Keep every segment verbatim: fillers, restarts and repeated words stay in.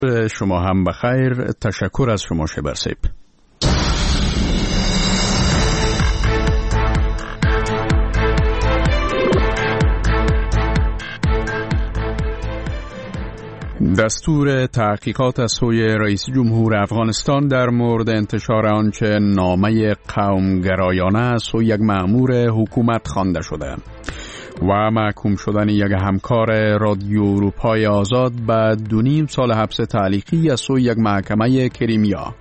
شما هم بخیر. تشکر از شما شبرسیب. دستور تحقیقات از سوی رئیس جمهور افغانستان در مورد انتشار آنچه نامه قومگرایانه از سوی یک مأمور حکومت خوانده شده و محکوم شدن یک همکار رادیو اروپای آزاد به دو نیم سال حبس تعلیقی از سوی یک محکمه کریمیا.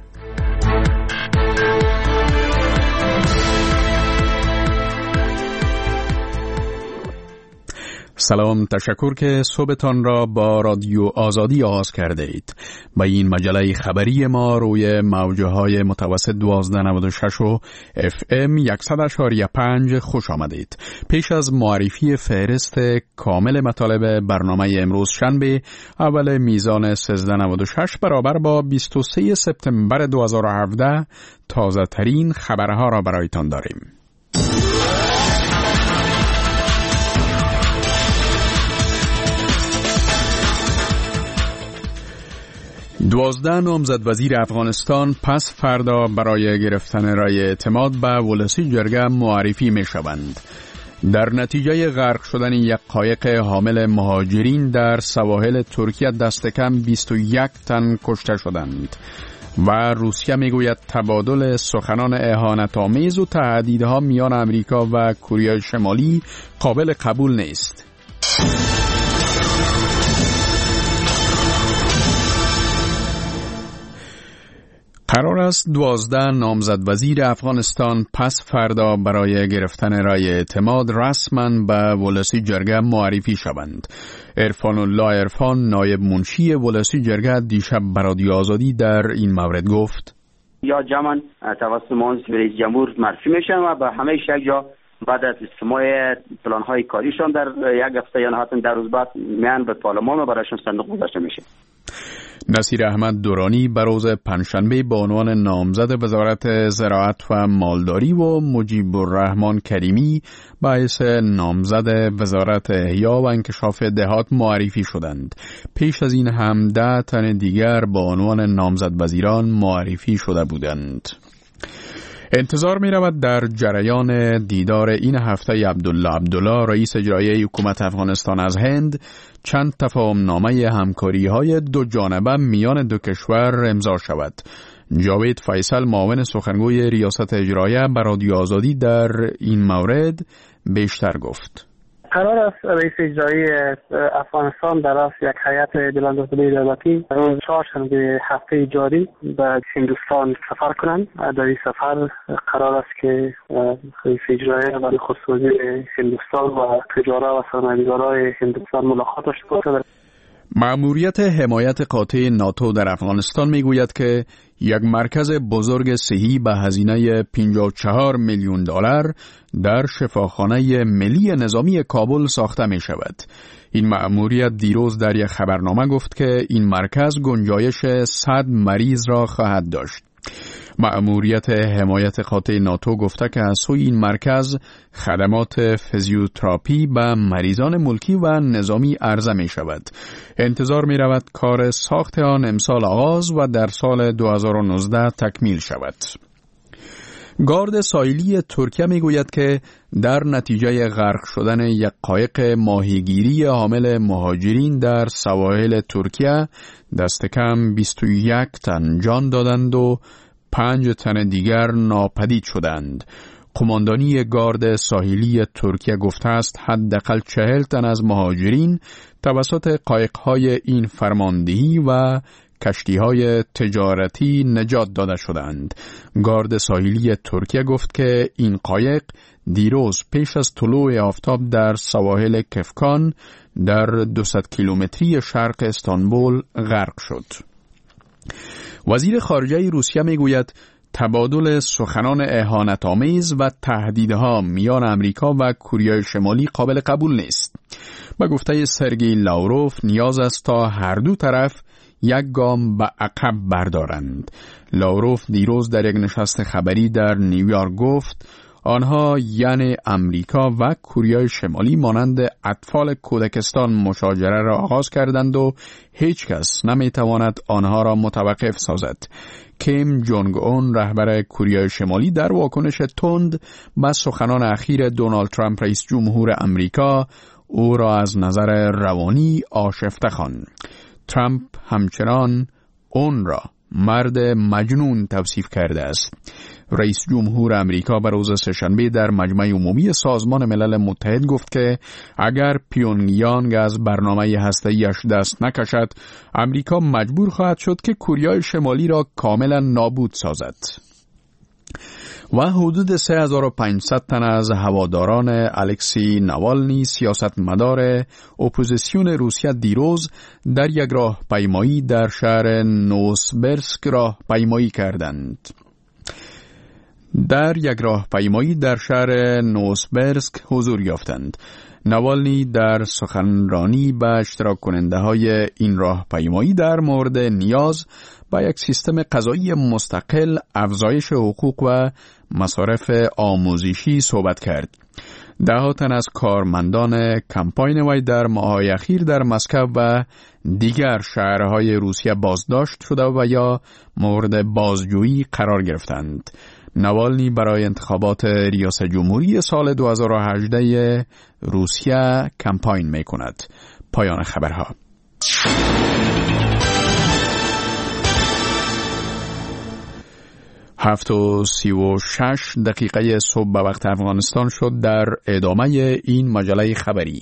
سلام، تشکر که صبحتان را با رادیو آزادی آغاز کرده اید. با این مجله خبری ما روی موجه های متوسط دوازده نود و شش و اف ام صد و پنج خوش آمدید. پیش از معرفی فهرست کامل مطالب برنامه امروز شنبه اول میزان سیزده نود و شش برابر با بیست و سه سپتامبر دو هزار و هفده تازه ترین خبرها را برایتان داریم. دوازده نامزد وزیر افغانستان پس فردا برای گرفتن رای اعتماد به ولسی جرگه معرفی می شوند. در نتیجه غرق شدن یک قایق حامل مهاجرین در سواحل ترکیه دست کم بیست و یک تن کشته شدند و روسیه می گوید تبادل سخنان اهانت‌آمیز و تهدیدها میان امریکا و کره شمالی قابل قبول نیست. قرار است دوازده نامزد وزیر افغانستان پس فردا برای گرفتن رای اعتماد رسما به ولسی جرگه معرفی شوند. عرفان الله عرفان، نایب منشی ولسی جرگه، دیشب به رادیو آزادی در این مورد گفت: یا جمعاً توسط معاونت رئیس جمهور معرفی میشن و به همه یک جا بعد از استماع پلان‌های کاریشان در یک هفته یا نهایتاً در روز بعد میان به پارلمان و برایشان صندوق گذاشته میشه. نصیر احمد دورانی به روز پنجشنبه به عنوان نامزد وزارت زراعت و مالداری و مجیب الرحمن کریمی باعث نامزد وزارت احیا و انکشاف دهات معرفی شدند. پیش از این هم ده تن دیگر به عنوان نامزد وزیران معرفی شده بودند. انتظار می رود در جریان دیدار این هفته عبدالله عبدالله رئیس اجرایی حکومت افغانستان از هند چند تفاهم نامه همکاری های دو جانبه میان دو کشور امضا شود. جاوید فیصل، معاون سخنگوی ریاست اجرایه، به رادیو آزادی در این مورد بیشتر گفت: قرار است رئیس اجرایی افغانستان در رأس یک هیئت بلندرتبه دولتی روز چهارشنبه هفته جاری به هندوستان سفر کنند. در این سفر قرار است که رئیس اجرایی و نخست وزیر هندوستان و تجارت و سرمایه‌گذاران هندوستان ملاقات داشته باشند. مأموریت حمایت قاطع ناتو در افغانستان میگوید که یک مرکز بزرگ صحی به هزینه پنجاه و چهار میلیون دلار در شفاخانه ملی نظامی کابل ساخته می شود. این مأموریت دیروز در یک خبرنامه گفت که این مرکز گنجایش صد مریض را خواهد داشت. مأموریت حمایت قاطع ناتو گفته که از سوی این مرکز خدمات فیزیوتراپی به مریضان ملکی و نظامی عرضه می شود. انتظار می رود کار ساخت آن امسال آغاز و در سال دو هزار و نوزده تکمیل شود. گارد ساحلی ترکیه می گوید که در نتیجه غرق شدن یک قایق ماهیگیری حامل مهاجرین در سواحل ترکیه دست کم بیست و یک تن جان دادند و پنج تن دیگر ناپدید شدند. قماندانی گارد ساحلی ترکیه گفته است حداقل چهل تن از مهاجرین توسط قایق‌های این فرماندهی و کشتی‌های تجارتی نجات داده شدند. گارد ساحلی ترکیه گفت که این قایق دیروز پیش از طلوع آفتاب در سواحل کفکان در دویست کیلومتری شرق استانبول غرق شد. وزیر خارجه روسیه میگوید تبادل سخنان اهانت‌آمیز و تهدیدها میان امریکا و کره شمالی قابل قبول نیست. با گفته سرگئی لاوروف نیاز است تا هر دو طرف یک گام به عقب بردارند. لاوروف دیروز در یک نشست خبری در نیویورک گفت آنها یعنی امریکا و کره شمالی مانند اطفال کودکستان مشاجره را آغاز کردند و هیچ کس نمیتواند آنها را متوقف سازد. کیم جونگ اون رهبر کره شمالی در واکنش تند به سخنان اخیر دونالد ترامپ رئیس جمهور امریکا او را از نظر روانی آشفته خواند. ترامپ همچنان اون را مرد مجنون توصیف کرده است. رئیس جمهور امریکا به روز سه‌شنبه در مجمع عمومی سازمان ملل متحد گفت که اگر پیونگیانگ از برنامه هسته‌ایش دست نکشد، امریکا مجبور خواهد شد که کره شمالی را کاملا نابود سازد. و حدود سه هزار و پانصد تن از هواداران الکسی ناوالنی سیاستمدار اپوزیسیون روسیه دیروز در یک راهپیمایی در شهر نوسبرسک راهپیمایی کردند. در یک راهپیمایی در شهر نوسبرسک حضور یافتند. ناوالنی در سخنرانی به اشتراک کننده های این راهپیمایی در مورد نیاز با یک سیستم قضایی مستقل، افزایش حقوق و مصارف آموزشی صحبت کرد. ده تن از کارمندان کمپاین وی در ماه‌های اخیر در مسکو و دیگر شهرهای روسیه بازداشت شده و یا مورد بازجویی قرار گرفتند. ناوالنی برای انتخابات ریاست جمهوری سال دو هزار و هجده روسیه کمپاین می کند. پایان خبرها. هفت و سی و شش دقیقه صبح به وقت افغانستان شد. در ادامه این مجله خبری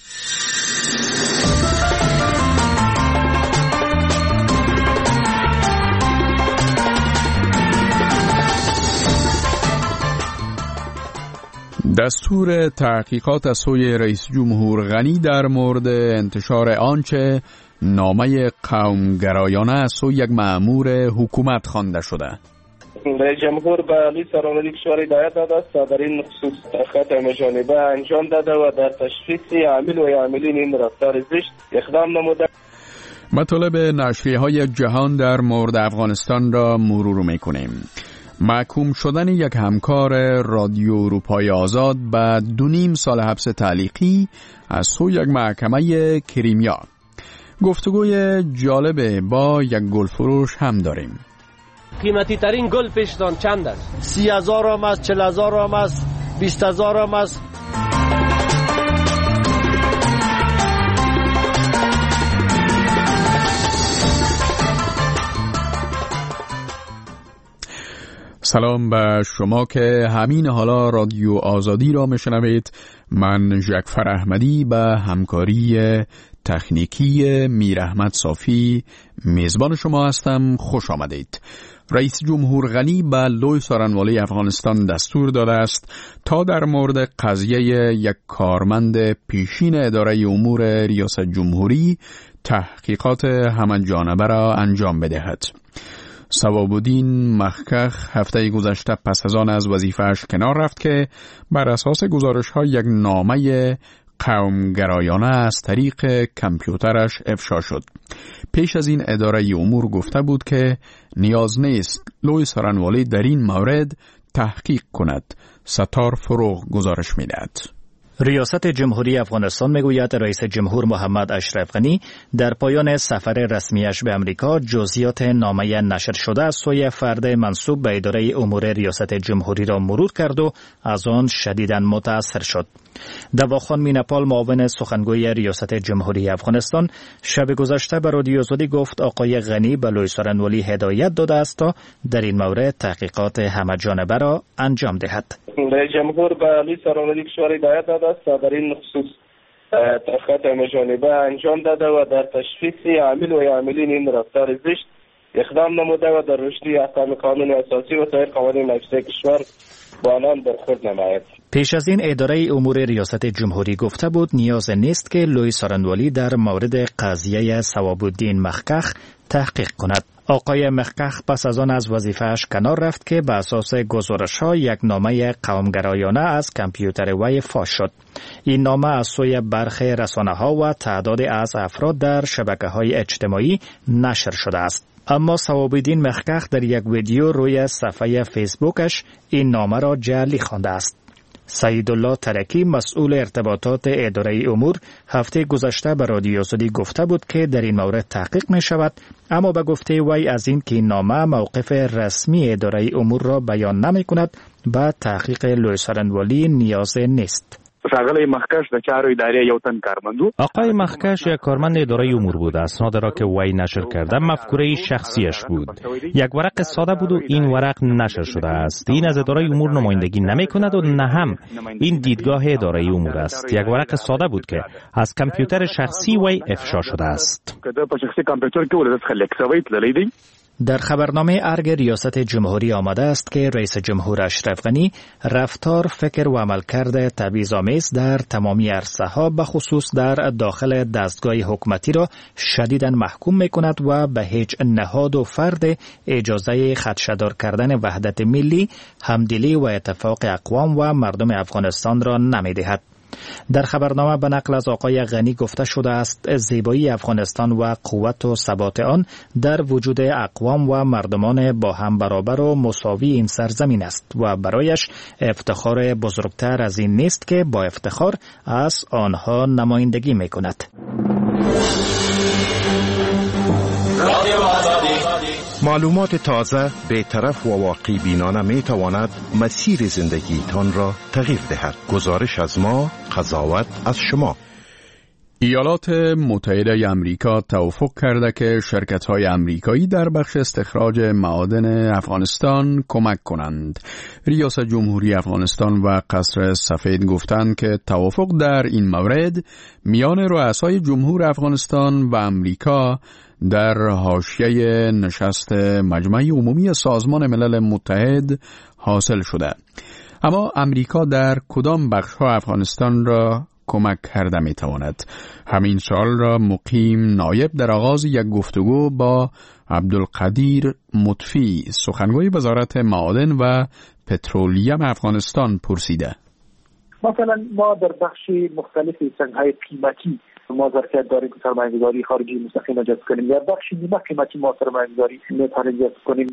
دستور تحقیقات از سوی رئیس جمهور غنی در مورد انتشار آنچه نامه قومگرایانه از سوی یک مأمور حکومت خوانده شده. رئیس جمهور به علی سرانوردی کشور هدایت داده است تا در این خصوص تحقیقات همه‌جانبه انجام داده و در تشخیص عامل و عاملین این رفتار زشت اقدام نموده. مطالب نشریه‌های جهان در مورد افغانستان را مرور می‌کنیم. محکوم شدن یک همکار رادیو اروپای آزاد به دو نیم سال حبس تعلیقی از سوی یک محکمه کریمیا. گفتگوی جالب با یک گلفروش هم داریم. قیمتی ترین گل پیشتان چند است؟ سی هزار هم است، چل هزار هم است، بیست هزار هم است. سلام به شما که همین حالا رادیو آزادی را میشنوید. من جعفر احمدی به همکاری تکنیکی میر احمد صافی میزبان شما هستم. خوش آمدید. رئیس جمهور غنی به لوی سارنوالی افغانستان دستور داده است تا در مورد قضیه یک کارمند پیشین اداره امور ریاست جمهوری تحقیقات همه‌جانبه را انجام بدهد. ثواب‌الدین مخکخ هفته گذشته پس از آن از وظیفه‌اش کنار رفت که بر اساس گزارش‌ها یک نامه قومگرایانه از طریق کامپیوترش افشا شد. پیش از این اداره امور گفته بود که نیاز نیست لوی سارنوالی در این مورد تحقیق کند. ستار فروغ گزارش می‌دهد. ریاست جمهوری افغانستان میگوید رئیس جمهور محمد اشرف غنی در پایان سفر رسمیش به امریکا جزئیات نامه نشر شده از سوی فرد منصوب به اداره امور ریاست جمهوری را مرور کرد و از آن شدیداً متأثر شد. دواخان مینپال معاون سخنگوی ریاست جمهوری افغانستان شب گذشته به رادیو آزادی گفت آقای غنی به لوی سارنوالی هدایت داده است تا در این مورد تحقیقات همه‌جانبه را انجام دهد. رئیس جمهور به علی سرانوردی کشور هدایت داده است تا در این خصوص تحقیقات همه‌جانبه انجام داده و در تشخیص عامل و عاملین این رفتار زشت اقدام نموده و در رشد احکام قانون اساسی و سایر قوانین نافذه کشور با آنان برخورد نماید. پیش از این اداره امور ریاست جمهوری گفته بود نیاز نیست که لوی سارنوالی در مورد قضیه ثواب‌الدین مخکخ تحقیق کند. آقای مخکخ پس از آن از وظیفه‌اش کنار رفت که به اساس گزارش‌ها یک نامه قومگرایانه از کامپیوتر وی فاش شد. این نامه از سوی برخی رسانه‌ها و تعدادی از افراد در شبکه‌های اجتماعی نشر شده است. اما ثواب‌الدین مخکخ در یک ویدیو روی صفحه فیسبوکش این نامه را جعلی خوانده است. سعیدالله ترکی مسئول ارتباطات اداره امور هفته گذشته به رادیو سعودی گفته بود که در این مورد تحقیق می شود، اما به گفته وی از این که این نامه موقف رسمی اداره امور را بیان نمی کند به تحقیق لوی سرنوالی نیاز نیست. آقای مخکش در کار اداره یو تن کارمندو آقای مخکش یک کارمند اداره امور بود. اسناد را که وی نشر کرده مفکوره شخصیش بود. یک ورق ساده بود و این ورق نشر شده است. این از اداره امور نمایندگی نمی کند و نه هم این دیدگاه اداره امور است. یک ورق ساده بود که از کامپیوتر شخصی وی افشا شده است. در خبرنامه ارگ ریاست جمهوری آمده است که رئیس جمهور اشرف غنی رفتار، فکر و عملکرد تبعیض‌آمیز در تمامی عرصه‌ها به خصوص در داخل دستگاه حکومتی را شدیداً محکوم می‌کند و به هیچ نهاد و فرد اجازه خدشه‌دار کردن وحدت ملی، همدلی و اتفاق اقوام و مردم افغانستان را نمی‌دهد. در خبرنامه به نقل از آقای غنی گفته شده است زیبایی افغانستان و قوت و ثبات آن در وجود اقوام و مردمان با هم برابر و مساوی این سرزمین است و برایش افتخار بزرگتر از این نیست که با افتخار از آنها نمایندگی می کند. معلومات تازه، بی‌طرف و واقعی بینانه می تواند مسیر زندگیتان را تغییر دهد. گزارش از ما، قضاوت از شما. ایالات متحده امریکا توافق کرده که شرکت‌های امریکایی در بخش استخراج معادن افغانستان کمک کنند. ریاست جمهوری افغانستان و قصر سفید گفتند که توافق در این مورد میان رؤسای جمهور افغانستان و امریکا در حاشیه نشست مجمع عمومی سازمان ملل متحد حاصل شده. اما امریکا در کدام بخش‌ها افغانستان را کمک کرده می تواند؟ همین سوال را مقیم نایب در آغاز یک گفتگو با عبدالقدیر مطفی، سخنگوی وزارت معادن و پترولیم افغانستان پرسیده. مثلا ما در بخش مختلفی سنگ‌های قیمتی ما ظرفیت داریم که سرمایه‌گذاری خارجی مستقیم جذب کنیم. در بخش نیمه قیمتی ما سرمایه‌گذاری میتونیم جذب کنیم.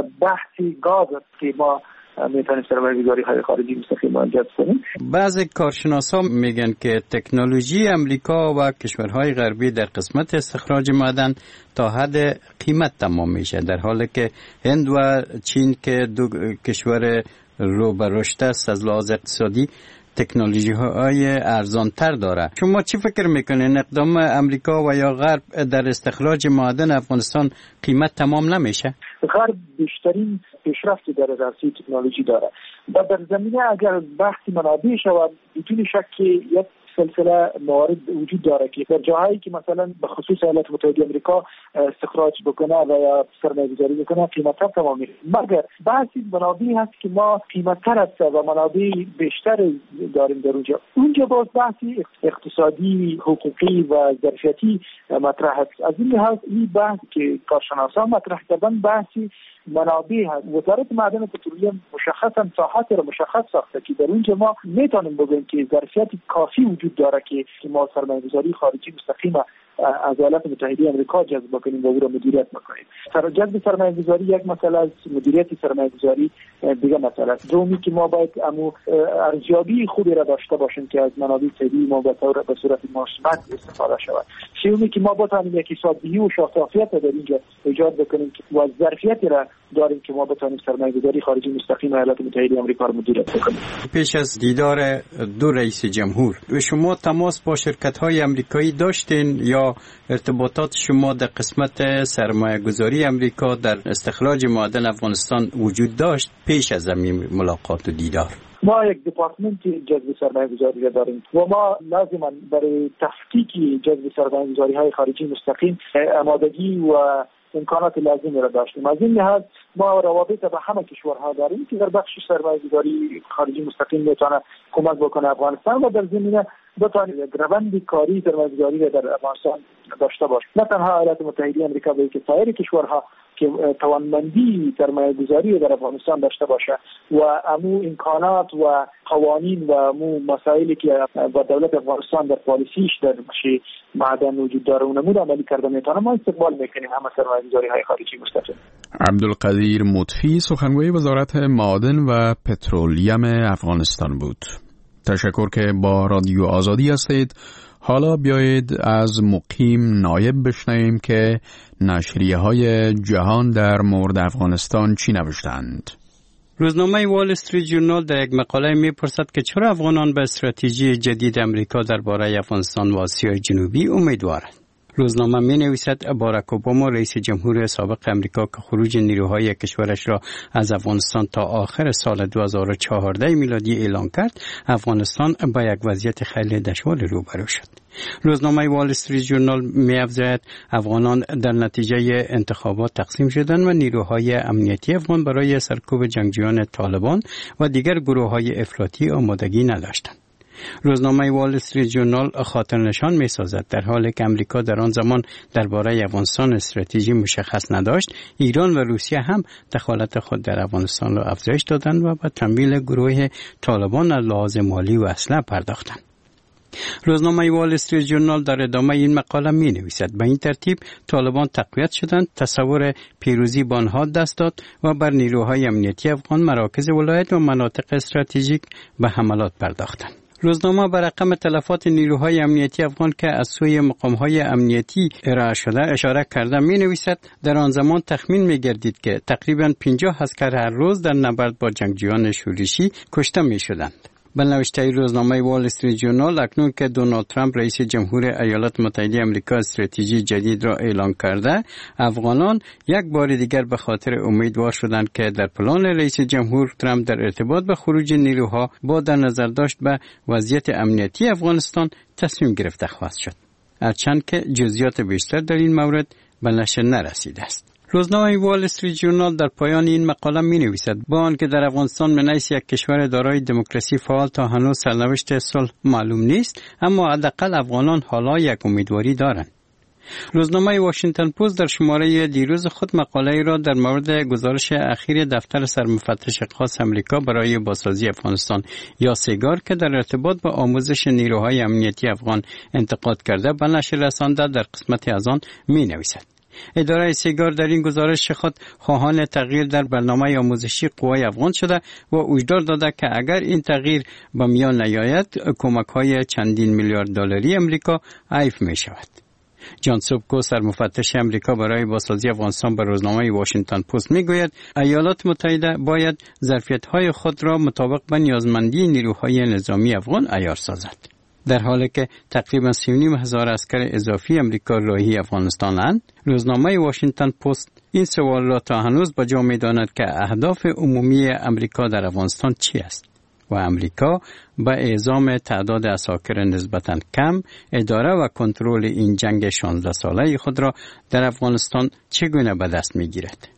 بحثی گاز که ما میتونیم سرمایه‌گذاری خارجی مستقیم جذب کنیم. بعضی کارشناسان میگن که تکنولوژی امریکا و کشورهای غربی در قسمت استخراج معدن تا حد قیمت تمام میشه، در حالی که هند و چین که دو کشور رو به رشد است از لحاظ اقتصادی تکنولوژی های ارزان تر داره. شما چی فکر میکنین اقدام امریکا و یا غرب در استخراج معادن افغانستان قیمت تمام نمیشه؟ غرب بیشترین پیشرفت در عرصه تکنولوژی داره و در زمینه اگر بحث منابع شود بدون شک یک سلسله موارد وجود داره که در جاهایی که مثلا به خصوص ایالات متحده آمریکا استخراج بکنه و یا سرمایه‌گذاری بکنه قیمت‌ها تمام میشه. مگر بحثی منابعی هست که ما قیمت‌تر است و منابع بیشتر داریم در اونجا. اونجا باز بحثی اقتصادی، حقوقی و ظرفیتی مطرح است. از این لحاظ این بحث که کارشناسان مطرح کردن بحثی منابع هست. وزارت معدن و پترولیم مشخصا ساحات را مشخص ساخته که در اونجا ما میتونیم بگوییم که ظرفیت کافی وجود داره که ما سرمایه‌گذاری خارجی مستقیم از ایالات متحده آمریکا جذب کنیم و او را مدیریت بکنیم. سر جذب سرمایه‌گذاری یک مسئله است، مدیریت سرمایه‌گذاری دیگه مسئله است. دومی که ما باید امو ارزیابی خوبی را داشته باشیم که از منابع طبیعی ما به طور به صورت مثبت استفاده شود. سومی که ما بتوانیم یک حسابدهی و شفافیت در اینجا ایجاد بکنیم که و ظرفیتی را داریم که ما بتوانیم سرمایه‌گذاری خارجی مستقیم ایالات متحده آمریکا را مدیریت بکنیم. پیش از دیدار دو رئیس جمهور شما تماس با شرکت‌های آمریکایی داشتین یا ارتباطات شما در قسمت سرمایه‌گذاری امریکا در استخراج معادن افغانستان وجود داشت پیش از این ملاقات و دیدار؟ ما یک دپارتمنت جذب سرمایه‌گذاری را داریم و ما لازما برای تحقیق جذب سرمایه‌گذاری‌های خارجی مستقیم آمادگی و امکانات لازمی را داشتیم. از این لحاظ ما روابط با همه کشورها داریم که در بخش سرمایه‌گذاری خارجی مستقیم میتونه کمک بکنه افغانستان و در زمینه بتونه یک روند کاری سرمایه‌گذاری را در افغانستان داشته باشه. نه تنها ایالات متحده آمریکا بلکه سایر کشورها که توانمندی سرمایه گذاری در افغانستان داشته باشه و امو امکانات و قوانین و امو مسائلی که با دولت افغانستان در پالیسیش در بخش معدن وجود داره و نمود عملی کرده میتونه، ما استقبال میکنیم همه سرمایه گذاری های خارجی مستقل. عبدالقدیر مطفی سخنگوی وزارت معادن و پترولیم افغانستان بود. تشکر که با رادیو آزادی هستید. حالا بیایید از مقیم نایب بشنویم که نشریه های جهان در مورد افغانستان چی نوشتند. روزنامه وال استریت ژورنال در یک مقاله می‌پرسد که چرا افغانان به استراتژی جدید امریکا درباره افغانستان و آسیای جنوبی امیدوارند. روزنامه می نویسد باراک اوباما رئیس جمهور سابق امریکا که خروج نیروهای کشورش را از افغانستان تا آخر سال دو هزار و چهارده میلادی اعلام کرد، افغانستان با یک وضعیت خیلی دشوار روبرو شد. روزنامه وال استریت ژورنال می افزاید افغانان در نتیجه انتخابات تقسیم شدند و نیروهای امنیتی افغان برای سرکوب جنگجویان طالبان و دیگر گروه‌های افراطی آمادگی نداشتند. روزنامه وال استریت ژورنال خاطر نشان می سازد در حالی که امریکا در آن زمان درباره افغانستان استراتژی مشخص نداشت، ایران و روسیه هم دخالت خود در افغانستان را افزایش دادند و به تمویل گروه طالبان از لحاظ مالی و اسلحه پرداختند. روزنامه وال استریت ژورنال در ادامه این مقاله می نویسد به این ترتیب طالبان تقویت شدند، تصور پیروزی به آنها دست داد و بر نیروهای امنیتی افغان مراکز ولایت و مناطق استراتژیک به حملات پرداختند. روزنامه بر رقم تلفات نیروهای امنیتی افغان که از سوی مقامهای امنیتی ارائه شده اشاره کرده می نویسد در آن زمان تخمین می گردید که تقریباً پنجاه عسکر هر روز در نبرد با جنگجویان شورشی کشته می شدند. به نوشته روزنامه وال استریت ژورنال اکنون که دونالد ترامپ رئیس جمهور ایالات متحده آمریکا استراتژی جدید را اعلام کرده، افغانان یک بار دیگر به خاطر امیدوار شدند که در پلان رئیس جمهور ترامپ در ارتباط به خروج نیروها با در نظر داشت به وضعیت امنیتی افغانستان تصمیم گرفته خواهد شد، هرچند که جزئیات بیشتر در این مورد به نشر نرسیده است. روزنامه وال استریت ژورنال در پایان این مقاله می نویسد با آنکه در افغانستان من حیث یک کشور دارای دموکراسی فعال تا هنوز سرنوشت صلح معلوم نیست، اما حداقل افغانان حالا یک امیدواری دارند. روزنامه واشنگتن پست در شماره دیروز خود مقاله را در مورد گزارش اخیر دفتر سرمفتش خاص امریکا برای بازسازی افغانستان یا سیگار که در ارتباط با آموزش نیروهای امنیتی افغان انتقاد کرده به نشر رسانده در قسمت از آن می نویسد. اداره سیگار در این گزارش خود خواهان تغییر در برنامه آموزشی قوای افغان شده و هشدار داده که اگر این تغییر به میان نیاید کمک‌های چندین میلیارد دلاری امریکا حیف می شود. جان سوبکو سرمفتش امریکا برای بازسازی افغانستان به روزنامه واشنگتن پست میگوید ایالات متحده باید ظرفیت‌های خود را مطابق به نیازمندی نیروهای نظامی افغان عیار سازد. در حالی که تقریباً سی و نیم هزار عسکر اضافی امریکا راهی افغانستان‌اند، روزنامه واشنگتن پست این سوال را تا هنوز به جا می‌داند که اهداف عمومی امریکا در افغانستان چی است و امریکا با اعزام تعداد عساکر نسبتاً کم اداره و کنترل این جنگ شانزده ساله خود را در افغانستان چگونه به دست می‌گیرد.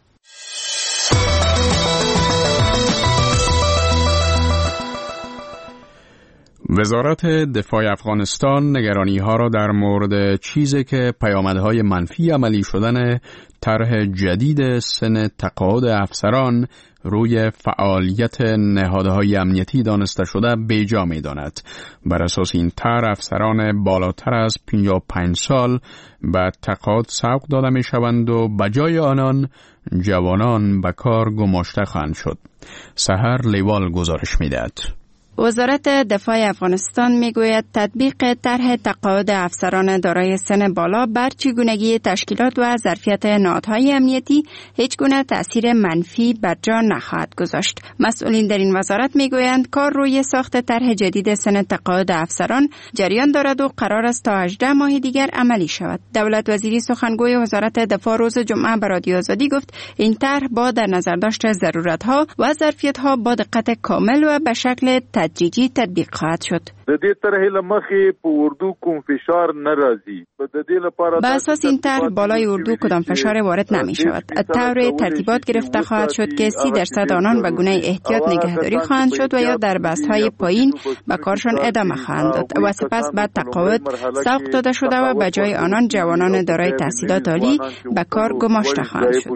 وزارت دفاع افغانستان نگرانی‌ها را در مورد چیزی که پیامدهای منفی عملی شدن طرح جدید سن تقاعد افسران روی فعالیت نهادهای امنیتی دانسته شده بیجا می‌داند. بر اساس این طرح افسران بالاتر از پنجاه و پنج سال به تقاعد سوق داده می‌شوند و بجای آنان جوانان به کار گماشته خواهند شد. سحر لیوال گزارش می‌دهد. وزارت دفاع افغانستان میگوید تطبیق طرح تقاعد افسران دارای سن بالا بر چگونگی تشکیلات و ظرفیت نهادهای امنیتی هیچ گونه تأثیر منفی بر جا نخواهد گذاشت. مسئولین در این وزارت میگویند کار روی ساخت طرح جدید سن تقاعد افسران جریان دارد و قرار است تا هجده ماه دیگر عملی شود. دولت وزیری سخنگوی وزارت دفاع روز جمعه به رادیو آزادی گفت این طرح با در نظر داشت ضرورت‌ها و ظرفیت‌ها با دقت کامل و به شکل تدریجی تطبیق خواهد شد. د دې طرح لمخې په اردو کوم فشار ناراضي د دې لپاره به اساس این طرح بالای اردو کدام فشار وارد نمی شود. طور ترتیبات گرفته خواهد شد که سی درصد آنان به گونه احتیاط نگهداری خواهند شد و یا در بست‌های پایین به کارشان ادامه خواهند داد و سپس بعد تقاعد سوق داده شده و به جای آنان جوانان دارای تحصیلات عالی به کار گماشته خواهند شد.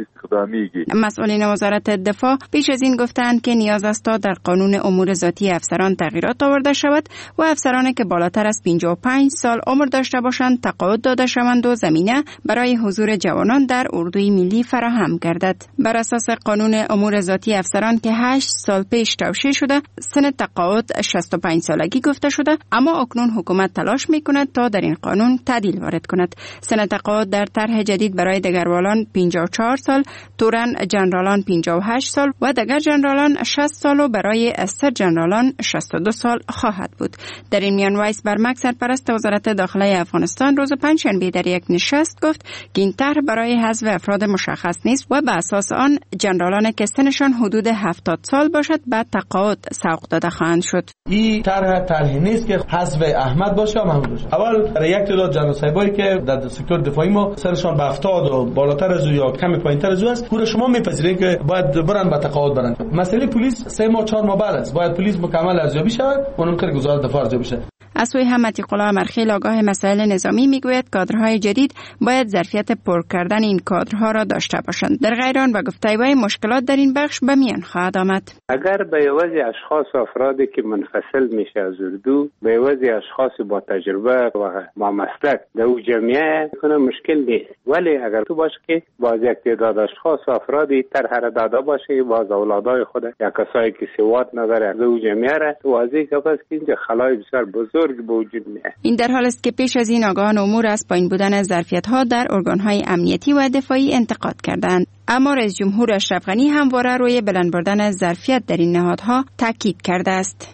مسئولین وزارت دفاع پیش از این گفتند که نیاز است تا در قانون امور ذاتی افسران تغییرات آورده شود و افسرانی که بالاتر از پنجاه و پنج سال عمر داشته باشند تقاعد داده شوند و زمینه برای حضور جوانان در اردوی ملی فراهم گردد. بر اساس قانون امور ذاتی افسران که هشت سال پیش توشیح شده، سن تقاعد شصت و پنج سالگی گفته شده، اما اکنون حکومت تلاش میکند تا در این قانون تعدیل وارد کند. سن تقاعد در طرح جدید برای دگروالان پنجاه و چهار سال، تورن جنرالان پنجاه و هشت سال و دگر جنرالان شصت سال و برای استر جنرالان شصت و دو سال خواهد بود. در این میان وایس برمک سرپرست وزارت داخلی افغانستان روز پنجشنبه در یک نشست گفت که این طرح برای حذف افراد مشخص نیست و به اساس آن جنرالان که سنشان حدود هفتاد سال باشد بعد تقاعد سوق داده خواهند شد. این طرح طرحی نیست که حذف احمد باشه و محمود باشه. اول برای یک تعداد جنرال صاحبایی که در سکتور دفاعی ما سنشان به هفتاد و بالاتر از یا کمی پایینتر از است، پور شما میپذیرین که باید برن به تقاعد برن. مسئله پلیس سه ماه چهار ماه بعد است، باید پلیس مکمل ارزیابی شود و اون که وزارت دفاع ارزیابی شه. از سوی هم عتیق‌الله امرخیل آگاه مسائل نظامی میگوید کادرهای جدید باید ظرفیت پر کردن این کادرها را داشته باشند. در غیر آن و گفته وی مشکلات در این بخش به میان خواهد آمد. اگر به یوازی اشخاص و افرادی که منفصل میشه از اردو به یوازی اشخاص با تجربه و با مسلک در او جمعیه کنه مشکل نیست، ولی اگر تو باشه که باز یک تعداد اشخاص و افرادی طرح را داده باشه باز اولادای خود یا کسایی که سواد نداره از او جمعیه را واضح که پس که اینجا خلای بسیار بزرگ این در حال است که پیش از این آگاهان امور از پایین بودن ظرفیت‌ها در ارگان‌های امنیتی و دفاعی انتقاد کردند. اما رئیس جمهور اشرف غنی همواره روی بلند بردن ظرفیت در این نهادها تاکید کرده است.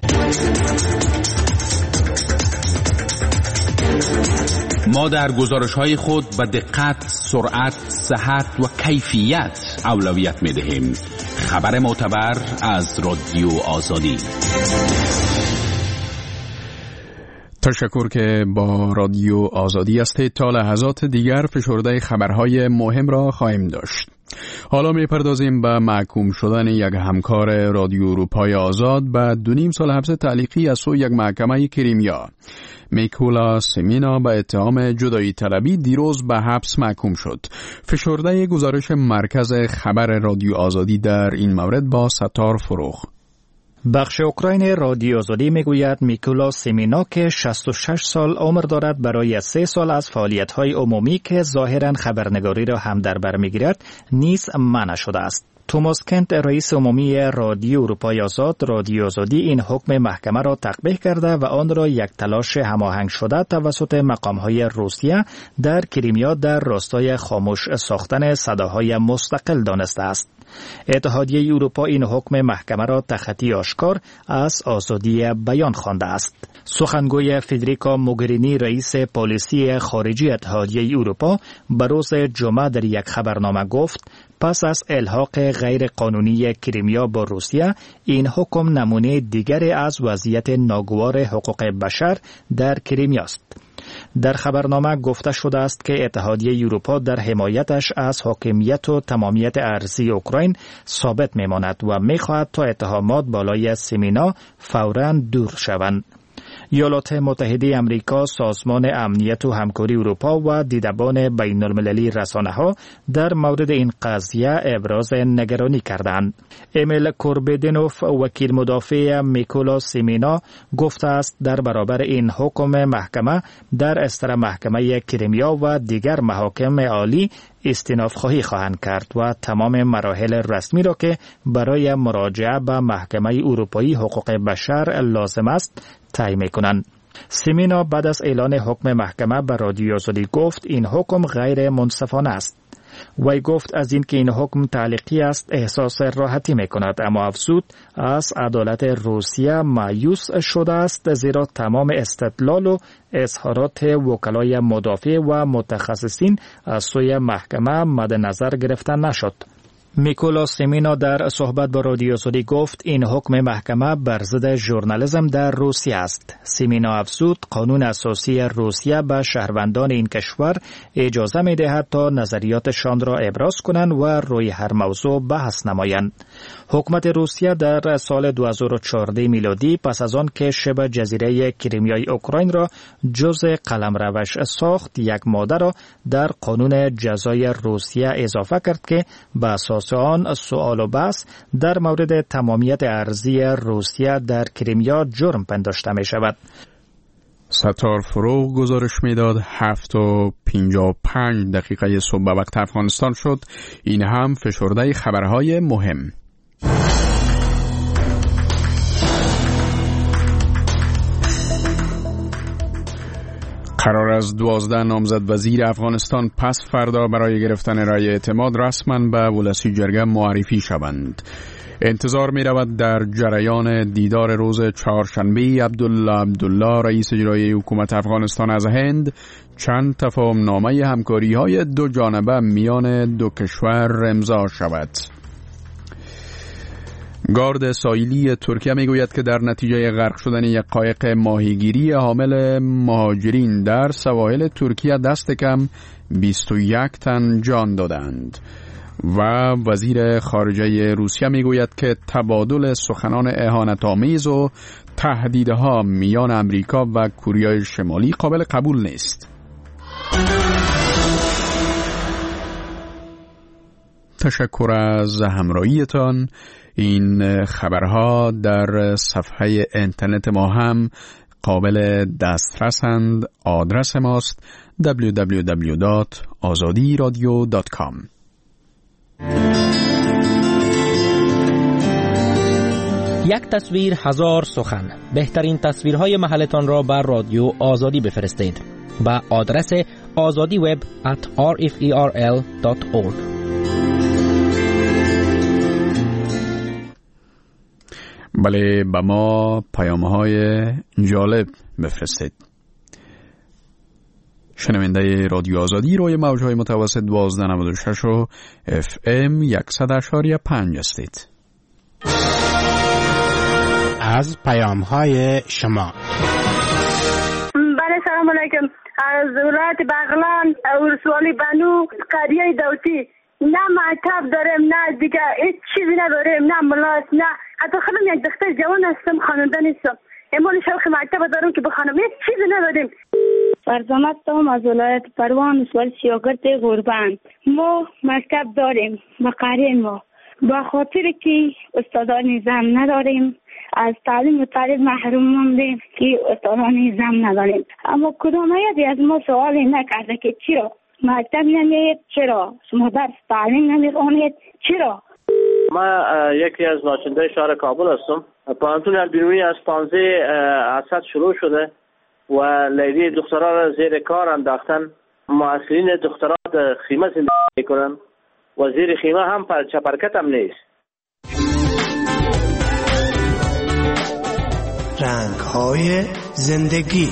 ما در گزارش‌های خود به دقت، سرعت، صحت و کیفیت اولویت می‌دهیم. خبر معتبر از رادیو آزادی. تشکر که با رادیو آزادی هستید. تا لحظات دیگر فشرده خبرهای مهم را خواهیم داشت. حالا میپردازیم به محکوم شدن یک همکار رادیو اروپای آزاد به دو نیم سال حبس تعلیقی از سوی یک محکمه کریمیا. میکولا سمینا به اتهام جدایی طلبی دیروز به حبس محکوم شد. فشرده گزارش مرکز خبر رادیو آزادی در این مورد با ستار فروغ. بخش اوکراین رادیو آزادی میگوید میکولا سمینا که شصت و شش سال عمر دارد برای سه سال از فعالیت‌های عمومی که ظاهراً خبرنگاری را هم در بر میگیرد نیز منع شده است. توماس کنت رئیس عمومی رادیو اروپای آزاد رادیو آزادی این حکم محکمه را تقبیح کرده و آن را یک تلاش هماهنگ شده توسط مقام‌های روسیه در کریمیا در راستای خاموش ساختن صداهای مستقل دانسته است. اتحادیه اروپا این حکم محکمه را تخطی آشکار از آزادی بیان خوانده است. سخنگوی فدریکا موگرینی رئیس پالیسی خارجی اتحادیه اروپا به روز جمعه در یک خبرنامه گفت پس از الحاق غیر قانونی کریمیا با روسیه این حکم نمونه دیگری از وضعیت ناگوار حقوق بشر در کریمیا است. در خبرنامه گفته شده است که اتحادیه اروپا در حمایتش از حاکمیت و تمامیت ارضی اوکراین ثابت میماند و میخواهد تا اتهامات بالای سمینا فوراً دور شوند. ایالات متحده امریکا، سازمان امنیت و همکاری اروپا و دیدبان بین المللی رسانه‌ها در مورد این قضیه ابراز نگرانی کردند. امیل کوربدینوف وکیل مدافع میکولا سمینا گفته است در برابر این حکم محکمه در استر محکمه کریمیا و دیگر محاکم عالی استیناف خواهی خواهند کرد و تمام مراحل رسمی را که برای مراجعه به محکمه اروپایی حقوق بشر لازم است طی می‌کنند. سمینا بعد از اعلان حکم محکمه به رادیو آزادی گفت این حکم غیر منصفانه است. وی گفت از این که این حکم تعلیقی است احساس راحتی می‌کند، اما افزود از عدالت روسیه مایوس شده است زیرا تمام استدلال و اظهارات وکلای مدافع و متخصصین از سوی محکمه مد نظر گرفته نشد. میکولا سیمینا در صحبت با رادیو آزادی گفت این حکم محکمه بر ضد ژورنالیسم در روسیه است. سیمینا افزود قانون اساسی روسیه به شهروندان این کشور اجازه می‌دهد تا نظریاتشان را ابراز کنند و روی هر موضوع بحث نمایند. حکومت روسیه در سال دو هزار و چهارده میلادی پس از آن که شبه جزیره کریمیای اوکراین را جزء قلمروش ساخت، یک ماده را در قانون جزای روسیه اضافه کرد که به اساس آن سؤال و بحث در مورد تمامیت ارضی روسیه در کریمیا جرم پنداشته می شود. ستار فروغ گزارش میداد. هفت و پنجاه و پنج دقیقه صبح وقت افغانستان شد. این هم فشرده خبرهای مهم. قرار از دوازده نامزد وزیر افغانستان پس فردا برای گرفتن رأی اعتماد رسما به ولسی جرگه معرفی شوند. انتظار می رود در جریان دیدار روز چهارشنبه عبدالله عبدالله رئیس اجرایی حکومت افغانستان از هند چند تفاهم نامه همکاری های دو جانبه میان دو کشور امضا شود. گارد ساحلی ترکیه میگوید که در نتیجه غرق شدن یک قایق ماهیگیری حامل مهاجرین در سواحل ترکیه دست کم بیست و یک تن جان دادند. و وزیر خارجه روسیه میگوید که تبادل سخنان اهانت‌آمیز و تهدیدها میان امریکا و کره شمالی قابل قبول نیست. تشکر از همراهیتان. این خبرها در صفحه اینترنت ما هم قابل دسترسند. آدرس ماست دبلیو دبلیو دبلیو دات آزادی رادیو دات کام. یک تصویر هزار سخن. بهترین تصویرهای محلتان را بر رادیو آزادی بفرستید با آدرس آزادی وب ات آر اف ای آر ال دات اورگ. بله، با ما پیام‌های جالب بفرستید. شنونده رادیو آزادی روی موج‌های متوسط دوازده نود و شش و اف ام صد و پنج هستید. از پیام‌های شما. بله، سلام علیکم. از ولایت بغلان، ولسوالی بنو، قریه دوتی. نه مکتب داریم، نه دیگه هیچ چیزی نداریم، نه ملاس، نه حتی خودم یک دختر جوان هستم، خواننده نیستم. امال شوق مکتب دارم که بخوانم، هیچ چیزی نداریم. فرزانت هم از ولایت پروان، ولسوالی سیاگرد غربند. ما مکتب داریم، مقرر ما با خاطر که استادان نظام نداریم، از تعلیم و تعلیم محروم موندیم که استادان نظام نداریم. اما کدام یکی از ما سوالی نکرده که چرا مکتب نمیرید، چرا شما درس تعلیم نمیخوانید، چرا؟ ما یکی از ناچنده شهر کابل هستم. پانتون البیروی از پانزده اسد شروع شده و لیلی دخترها را زیر کار انداختن. معسلین دخترها خیمه زندگی کنن و زیر خیمه هم پر چپرکت هم نیست. رنگ های زندگی.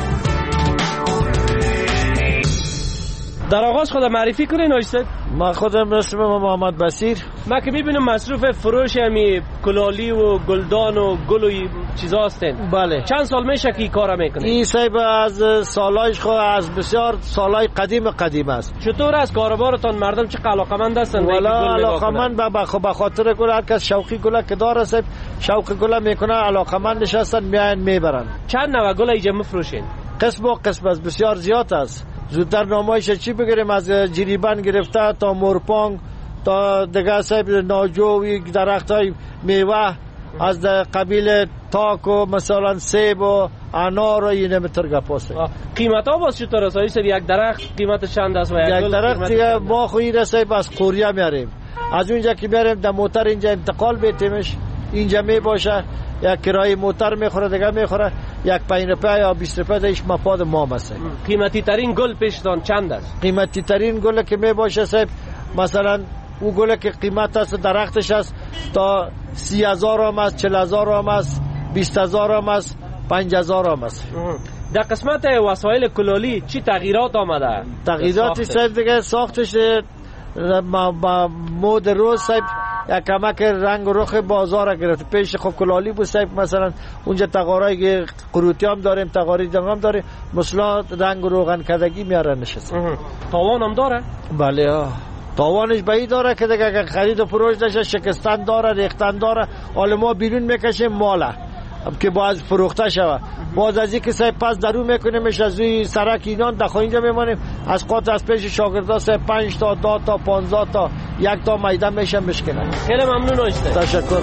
در آغاز خودم معرفی کنین آیستد. ما خودم اسمم محمد بصیر. ما که میبینم مصروف فروش همی کلالی و گلدان و گل و چیزا هستین. بله. چند سال میشه که کارا میکنین؟ این صاحب از سالایش خود از بسیار سالای قدیم قدیم است. چطور از کاروبارتان مردم چه علاقمند هستن؟ والا علاقمند به به خاطر گل، هر کس شوقی گل که داره صاحب شوق گل میکنه، علاقمندش هستن، میاین میبرن. چند نوع گل اینجا میفروشین؟ قسم و قسم از بسیار زیاد است. زودتر نمایش چی بگیریم، از جریبن گرفته تا مورپانگ تا دیگه صاحب ناجو، درخت های میوه از قبیل تاک و مثلا سیب و انار و اینه متر گپاست. قیمت ها باز چطور است؟ یک درخت قیمت چند است و یک, یک درخت دیگه ما خویی رسید از قوریه میاریم، از اونجا که میاریم در موتر اینجا انتقال بیتیمش، اینجا می باشه یک کرایه موتر میخوره، دیگه میخوره یک پنج روپیه یا بیست روپیه دیش مفاد ما مثلا. قیمتی ترین گل پیشتان چند است؟ قیمتی ترین گل که می باشه صاحب مثلا او گل که قیمت است درختش است تا سی هزار هم است، چل هزار هم است، بیست هزار هم است، پنج هزار هم است. در قسمت وسایل کلالی چی تغییرات آمده؟ تغییراتش صاحب دیگه ساختش مود روز صاحب یک کمک رنگ و رخ بازار گرفت. پیش خب کلالی بود صاحب، مثلا اونجا تقارای قروتی هم داریم، تقاری دنگ هم داریم، مثلا رنگ و روغن کدگی میارن نشست. تاوان هم داره؟ بله ها، تاوانش به این داره که دیگه خرید و فروش نشه، شکستن داره، ریختن داره. حالا ما بیرون میکشیم ماله که باز فروخته شود، باز از این که سه پس درو میکنیم از روی سرک اینان دخو اینجا میمانیم، از قاط از پیش شاگردا سه پنج تا دو تا پانزده تا یک تا میدان میشن بشکنن. خیلی ممنون آشته. تشکر.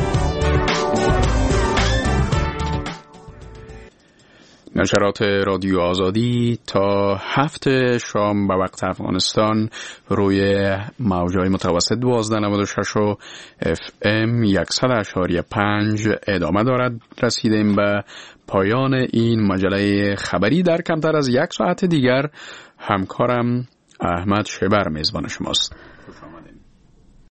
نشرات رادیو آزادی تا هفت شام به وقت افغانستان روی موجهای متوسط دوازده نود و شش و اف ام صد اشاری پنج ادامه دارد. رسیدیم به پایان این مجله خبری. در کمتر از یک ساعت دیگر همکارم احمد شبر میزبان شماست.